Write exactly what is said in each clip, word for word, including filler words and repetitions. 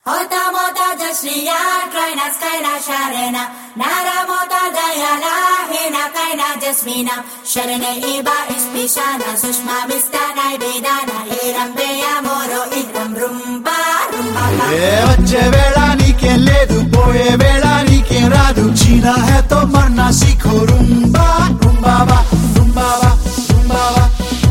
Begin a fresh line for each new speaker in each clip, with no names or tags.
Hota mota jasriya, traina skaina sharena, nara mota dayala, hina kaina jasmina, sharene iba ispishana, sushma mistana bedana, irambe amoro idram rumba rumba.
ये बच्चे वेला नीके ले दू, पोए वेला नीके रादू, जीना है तो मरना सीखो rumba rumba ba, rumba ba, rumba ba.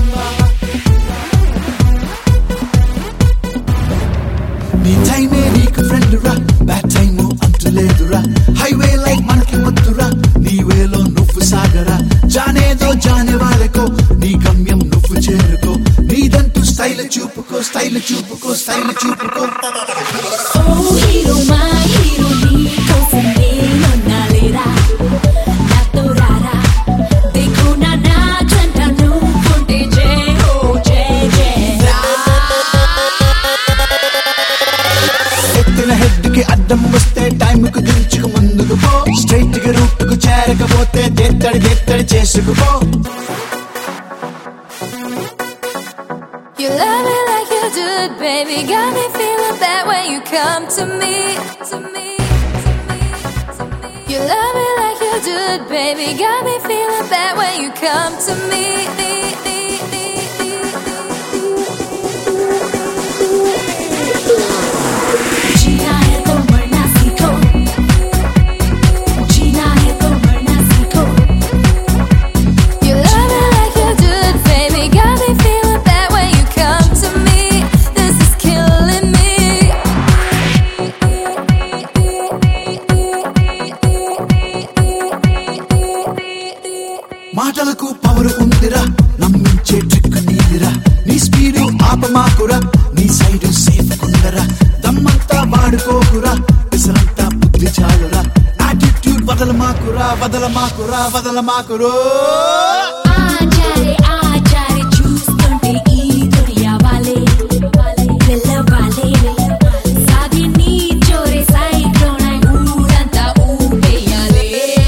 నీ టైమే నీకు ఫ్రెండ్ రా, బ్యాడ్ టైమ్ అంటూ లేదురా, హైవే లైక్ మనకి వద్దురా, నీ వేలో నువ్వు సాగరా, జానేదో జానే వాళ్ళకో, నీ గమ్యం నువ్వు చేరుకో, నీదంటూ స్టైల్ చూపుకో, స్టైల్ చూపుకో, స్టైల్ చూపుకో.
ఓ హీరో మా హీరో నీ కోసం నేనున్నాలేరా, నాతో రారా, దేఖో నా నా జంట నువ్వుంటే జై హో జై జై రా.
ఎత్తిన హెడ్ కి అడ్డం వస్తే టైం కు దించుకు ముందుకు పో, స్ట్రైట్ గా రూట్ కు చేరకపోతే దేత్తడి దేత్తడి చేసుకుపో.
You love me like you do it, baby. Got me feeling bad when you come to me, to me, to me, to me. You love me like you do it, baby. Got me feeling bad when you come to me. जीना है तो मरना सीखो, जीना है तो मरना सीखो. You love me like you do it, baby. Got me feeling bad when you come to me. This is killing me.
మాటలకు power ఉందిరా, నమ్మించే ట్రిక్ నీదిరా, నీ స్పీడు ఆపమాకురా, నీ సైడ్ సేఫ్ కుందరా, దమ్మంతా వాడుకోకురా, పిసరంతా బుద్ధి చాలురా, యాటిట్యూడ్ వదలమాకురా, వదలమాకురా, వదలమాకురో.
ఆచారే ఆచారే చూస్తుంటే ఈ దునియా వాలే వెళ్ళవాలే, సాగి నీ చోరే సైక్లోన్ అయి ఊరంతా ఊపేయాలే.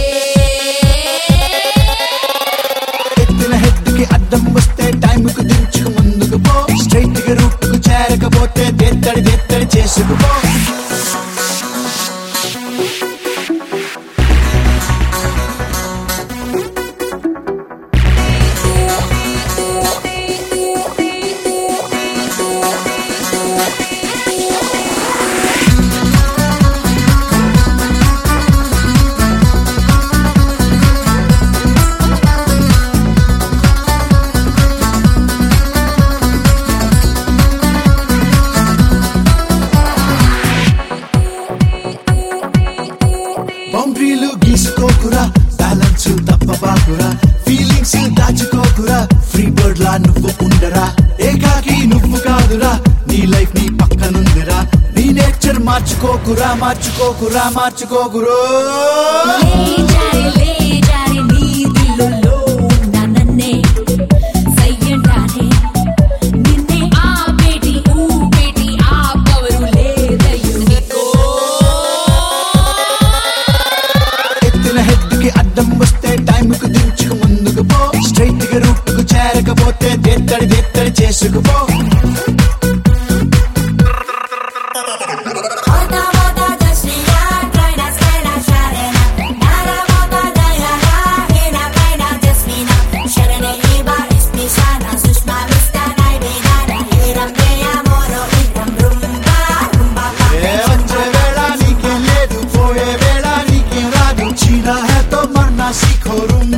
ఎత్తిన హెడ్ కి అడ్డం వస్తే టైం కు దించుకు ముందుకు పో, స్ట్రైట్ గా రూట్ కు చేరకపోతే దేత్తడి దేత్తడి చేసుకుపో. బౌండరీలు గీసుకోకురా, బ్యాలెన్స్ తప్పబాకురా, ఫీలింగ్స్ దాచుకోకురా, ఫ్రీ బర్డ్ లా నువ్వు ఉండరా, ఏకాకి నువ్వు కాదురా, నీ లైఫ్ నీ పక్కనుందిరా, నీ నేచర్ మార్చుకోకురా, మార్చుకోకురా, మార్చుకోకురో.
లే జారే లే జారే నీ దిల్లులో ఉన్న నన్నే సయ్యంటానే, నిన్నే ఆ బేటి ఊ బేటి ఆ పవరు లేదయ్యో నీకో.
ఎత్తిన హెడ్ కి అడ్డం వస్తే టైం కు దించుకు ముందుకు పో, స్ట్రైట్ గా రూట్ కు చేరకపోతే దేత్తడి దేత్తడి చేసుకుపో.
Hota mota jasriya, traina skaina sharena, nara mota dayala, hina kaina jasmina, sharene iba ispishana, sushma mistana bedana, irambe amoro idram rumba rumba ba.
ఏ వచ్చే వేళ నీకే లేదు, పోయే వేళ నీకే రాదు, జీనా హై తో మర్నా సీఖో rumba